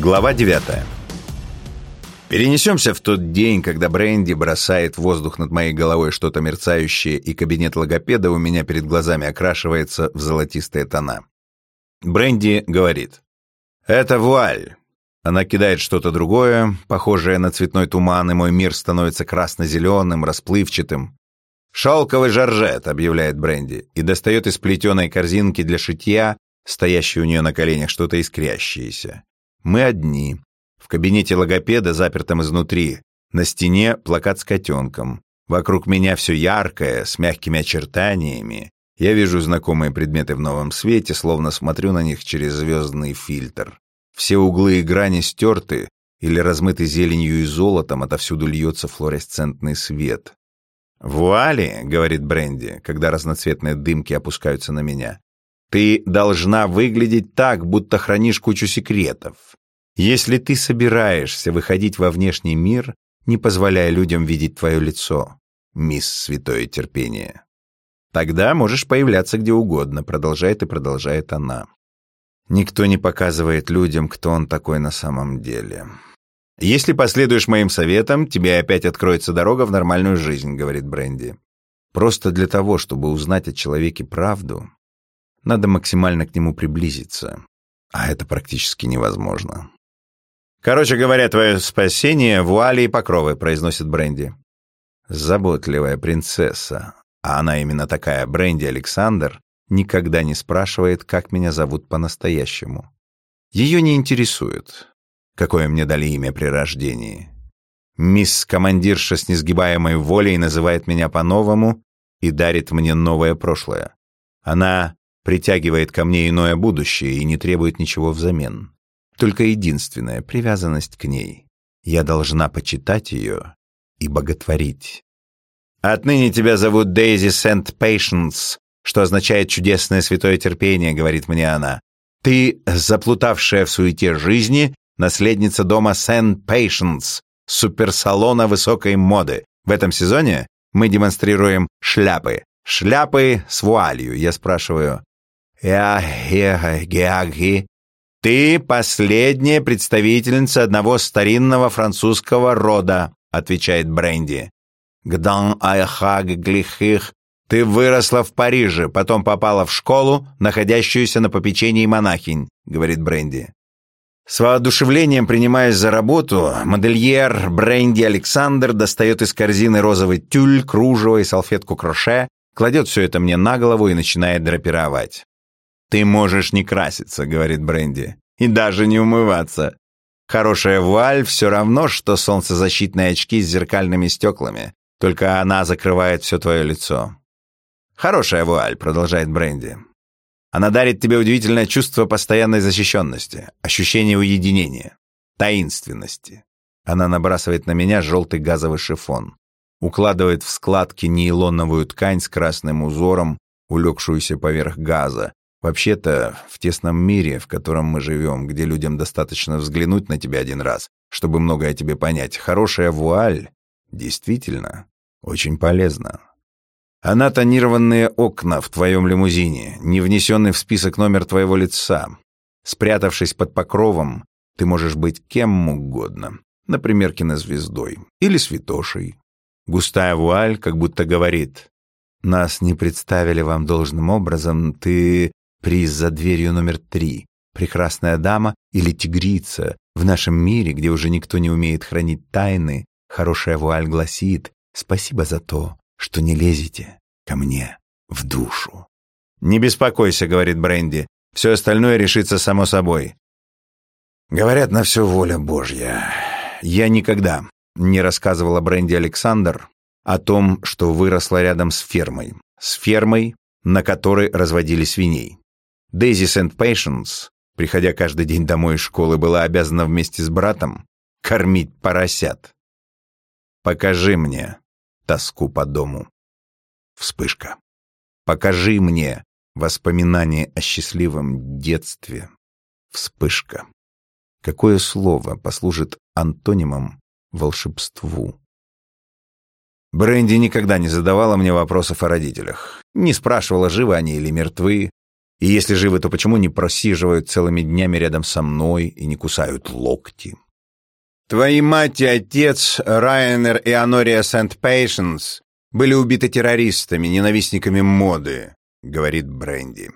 Глава 9. Перенесемся в тот день, когда Бренди бросает в воздух над моей головой что-то мерцающее, и кабинет логопеда у меня перед глазами окрашивается в золотистые тона. Бренди говорит: «Это вуаль». Она кидает что-то другое, похожее на цветной туман, и мой мир становится красно-зеленым, расплывчатым. «Шелковый жоржет», — объявляет Бренди, и достает из плетеной корзинки для шитья, стоящей у нее на коленях, что-то искрящееся. Мы одни. В кабинете логопеда, запертом изнутри. На стене плакат с котенком. Вокруг меня все яркое, с мягкими очертаниями. Я вижу знакомые предметы в новом свете, словно смотрю на них через звездный фильтр. Все углы и грани стерты или размыты зеленью и золотом, отовсюду льется флуоресцентный свет. «Вуали», — говорит Бренди, когда разноцветные дымки опускаются на меня, — «ты должна выглядеть так, будто хранишь кучу секретов. Если ты собираешься выходить во внешний мир, не позволяя людям видеть твое лицо, мисс Святое Терпение, тогда можешь появляться где угодно», — продолжает и продолжает она. Никто не показывает людям, кто он такой на самом деле. «Если последуешь моим советам, тебе опять откроется дорога в нормальную жизнь», — говорит Бренди. «Просто для того, чтобы узнать о человеке правду, надо максимально к нему приблизиться, а это практически невозможно». «Короче говоря, твое спасение — вуали и покровы», — произносит Бренди. Заботливая принцесса, а она именно такая, Бренди Александр, никогда не спрашивает, как меня зовут по-настоящему. Ее не интересует, какое мне дали имя при рождении. Мисс-командирша с несгибаемой волей называет меня по-новому и дарит мне новое прошлое. Она притягивает ко мне иное будущее и не требует ничего взамен. Только единственная привязанность к ней. Я должна почитать ее и боготворить. «Отныне тебя зовут Дейзи Сент-Пейшенс, что означает «чудесное святое терпение», — говорит мне она. Ты, заплутавшая в суете жизни, наследница дома Сент-Пейшенс, суперсалона высокой моды. В этом сезоне мы демонстрируем шляпы. Шляпы с вуалью». Я спрашиваю: «Ты последняя представительница одного старинного французского рода», — отвечает Бренди. «Гдан айхаг глихих». «Ты выросла в Париже, потом попала в школу, находящуюся на попечении монахинь», — говорит Бренди. С воодушевлением принимаясь за работу, модельер Бренди Александр достает из корзины розовый тюль, кружево и салфетку кроше, кладет все это мне на голову и начинает драпировать. «Ты можешь не краситься», — говорит Бренди, — «и даже не умываться. Хорошая вуаль все равно, что солнцезащитные очки с зеркальными стеклами, только она закрывает все твое лицо». «Хорошая вуаль», — продолжает Бренди. «Она дарит тебе удивительное чувство постоянной защищенности, ощущение уединения, таинственности». Она набрасывает на меня желтый газовый шифон, укладывает в складки нейлоновую ткань с красным узором, улегшуюся поверх газа. Вообще-то, в тесном мире, в котором мы живем, где людям достаточно взглянуть на тебя один раз, чтобы многое о тебе понять, хорошая вуаль действительно очень полезна. Она тонированные окна в твоем лимузине, не внесенный в список номер твоего лица. Спрятавшись под покровом, ты можешь быть кем угодно, например, кинозвездой или святошей. Густая вуаль как будто говорит: «Нас не представили вам должным образом, ты приз за дверью номер 3, прекрасная дама или тигрица. В нашем мире, где уже никто не умеет хранить тайны, хорошая вуаль гласит: спасибо за то, что не лезете ко мне в душу». «Не беспокойся», — говорит Бренди, — «все остальное решится само собой». Говорят, на все воля Божья. Я никогда не рассказывала Бренди Александр о том, что выросла рядом с фермой, на которой разводили свиней. Дейзи Сент-Пейшенс, приходя каждый день домой из школы, была обязана вместе с братом кормить поросят. «Покажи мне тоску по дому». Вспышка. «Покажи мне воспоминания о счастливом детстве». Вспышка. Какое слово послужит антонимом волшебству? Бренди никогда не задавала мне вопросов о родителях. Не спрашивала, живы они или мертвы. И если живы, то почему не просиживают целыми днями рядом со мной и не кусают локти? Твои мать и отец, Райанер и Анория Сент-Пейшенс, были убиты террористами, ненавистниками моды, говорит Бренди.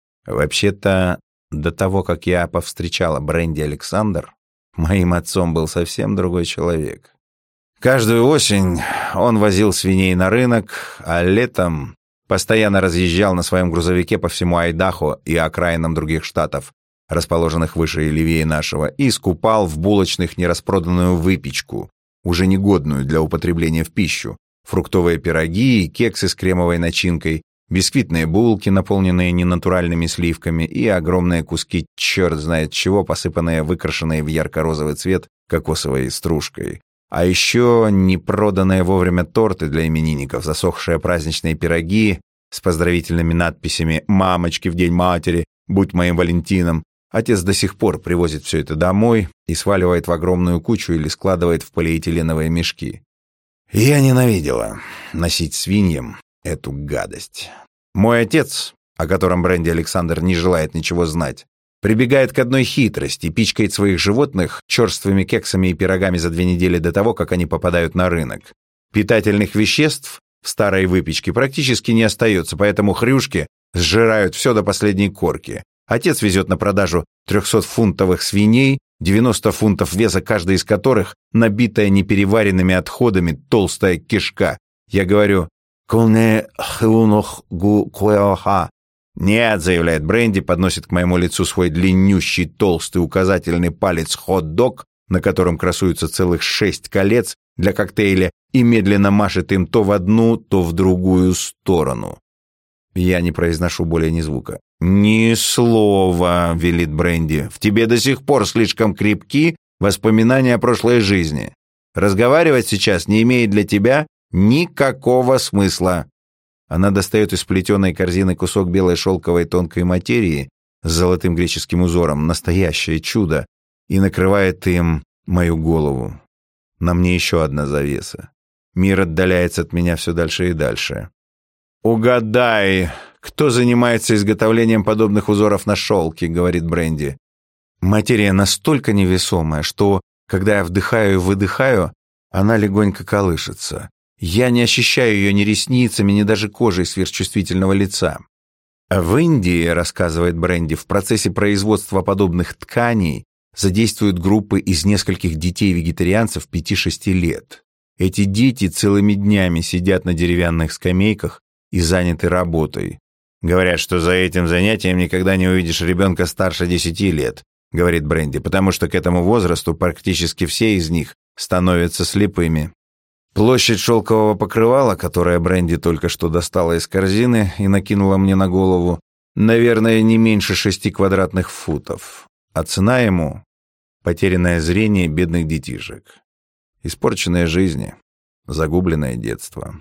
Вообще-то, до того, как я повстречала Бренди Александр, моим отцом был совсем другой человек. Каждую осень он возил свиней на рынок, а летом постоянно разъезжал на своем грузовике по всему Айдахо и окраинам других штатов, расположенных выше и левее нашего, и скупал в булочных нераспроданную выпечку, уже негодную для употребления в пищу, фруктовые пироги и кексы с кремовой начинкой, бисквитные булки, наполненные ненатуральными сливками, и огромные куски черт знает чего, посыпанные, выкрашенные в ярко-розовый цвет кокосовой стружкой. А еще непроданные вовремя торты для именинников, засохшие праздничные пироги с поздравительными надписями «Мамочки в день матери», «Будь моим Валентином». Отец до сих пор привозит все это домой и сваливает в огромную кучу или складывает в полиэтиленовые мешки. Я ненавидела носить свиньям эту гадость. Мой отец, о котором Бренди Александр не желает ничего знать, прибегает к одной хитрости, пичкает своих животных черствыми кексами и пирогами за 2 недели до того, как они попадают на рынок. Питательных веществ в старой выпечке практически не остается, поэтому хрюшки сжирают все до последней корки. Отец везет на продажу 300-фунтовых свиней, 90 фунтов веса каждая из которых набитая непереваренными отходами толстая кишка. Я говорю «Куне хунох гу куэоха». «Нет», — заявляет Бренди, подносит к моему лицу свой длиннющий толстый указательный палец хот-дог, на котором красуются целых 6 колец для коктейля, и медленно машет им то в одну, то в другую сторону. Я не произношу более ни звука. «Ни слова», — велит Бренди. «В тебе до сих пор слишком крепки воспоминания о прошлой жизни. Разговаривать сейчас не имеет для тебя никакого смысла». Она достает из плетеной корзины кусок белой шелковой тонкой материи с золотым греческим узором, настоящее чудо, и накрывает им мою голову. На мне еще одна завеса. Мир отдаляется от меня все дальше и дальше. «Угадай, кто занимается изготовлением подобных узоров на шелке», — говорит Бренди. Материя настолько невесомая, что, когда я вдыхаю и выдыхаю, она легонько колышется. Я не ощущаю ее ни ресницами, ни даже кожей сверхчувствительного лица. В Индии, рассказывает Бренди, в процессе производства подобных тканей задействуют группы из нескольких детей-вегетарианцев 5-6 лет. Эти дети целыми днями сидят на деревянных скамейках и заняты работой. Говорят, что за этим занятием никогда не увидишь ребенка старше 10 лет, говорит Бренди, потому что к этому возрасту практически все из них становятся слепыми. Площадь шелкового покрывала, которое Бренди только что достала из корзины и накинула мне на голову, наверное, не меньше 6 квадратных футов. А цена ему — потерянное зрение бедных детишек. Испорченные жизни, загубленное детство.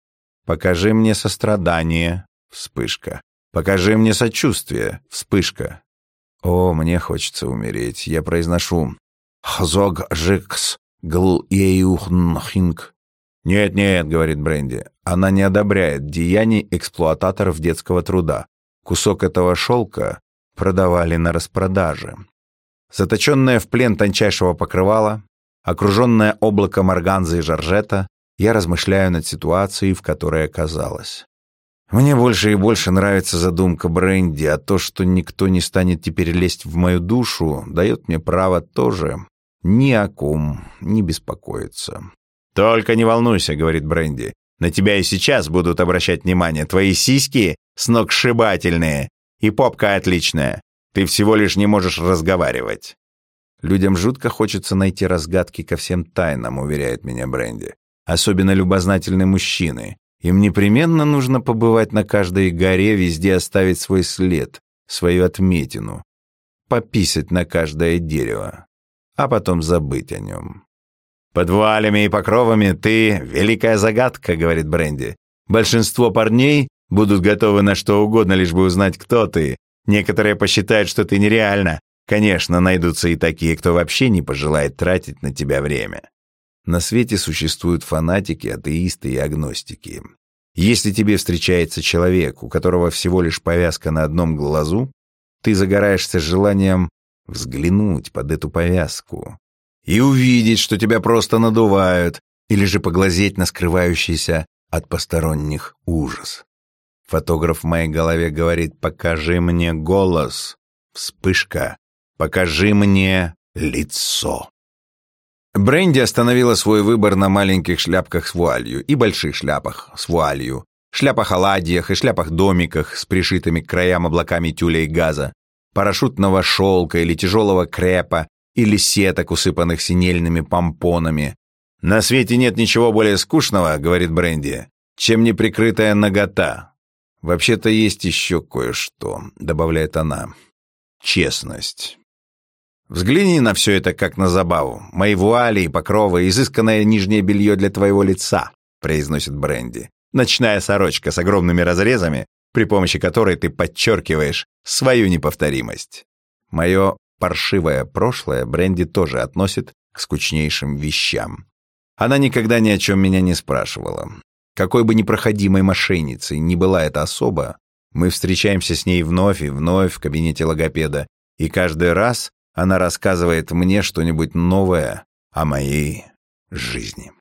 «Покажи мне сострадание», вспышка. «Покажи мне сочувствие», вспышка. О, мне хочется умереть. Я произношу «Хзог жикс гл еюхнхинг». «Нет-нет», — говорит Бренди, — «она не одобряет деяний эксплуататоров детского труда. Кусок этого шелка продавали на распродаже». Заточенная в плен тончайшего покрывала, окруженная облаком органза и жоржета, я размышляю над ситуацией, в которой оказалась. Мне больше и больше нравится задумка Бренди, а то, что никто не станет теперь лезть в мою душу, дает мне право тоже ни о ком не беспокоиться. «Только не волнуйся», — говорит Бренди. «На тебя и сейчас будут обращать внимание. Твои сиськи сногсшибательные, и попка отличная. Ты всего лишь не можешь разговаривать». «Людям жутко хочется найти разгадки ко всем тайнам», — уверяет меня Бренди. «Особенно любознательные мужчины. Им непременно нужно побывать на каждой горе, везде оставить свой след, свою отметину, пописать на каждое дерево, а потом забыть о нем». «Под вуалями и покровами ты — великая загадка», — говорит Бренди. «Большинство парней будут готовы на что угодно, лишь бы узнать, кто ты. Некоторые посчитают, что ты нереальна. Конечно, найдутся и такие, кто вообще не пожелает тратить на тебя время. На свете существуют фанатики, атеисты и агностики. Если тебе встречается человек, у которого всего лишь повязка на одном глазу, ты загораешься желанием взглянуть под эту повязку и увидеть, что тебя просто надувают, или же поглазеть на скрывающийся от посторонних ужас. Фотограф в моей голове говорит: «Покажи мне голос». Вспышка. «Покажи мне лицо». Бренди остановила свой выбор на маленьких шляпках с вуалью и больших шляпах с вуалью, шляпах-оладьях и шляпах-домиках с пришитыми к краям облаками тюля и газа, парашютного шелка или тяжелого крепа, или сеток, усыпанных синельными помпонами. «На свете нет ничего более скучного, — говорит Бренди, — чем неприкрытая нагота. Вообще-то есть еще кое-что, — добавляет она, — честность. Взгляни на все это как на забаву. Мои вуали и покровы, изысканное нижнее белье для твоего лица, — произносит Бренди. Ночная сорочка с огромными разрезами, при помощи которой ты подчеркиваешь свою неповторимость. Мое паршивое прошлое Бренди тоже относит к скучнейшим вещам. Она никогда ни о чем меня не спрашивала. Какой бы непроходимой мошенницей ни была эта особа, мы встречаемся с ней вновь и вновь в кабинете логопеда, и каждый раз она рассказывает мне что-нибудь новое о моей жизни.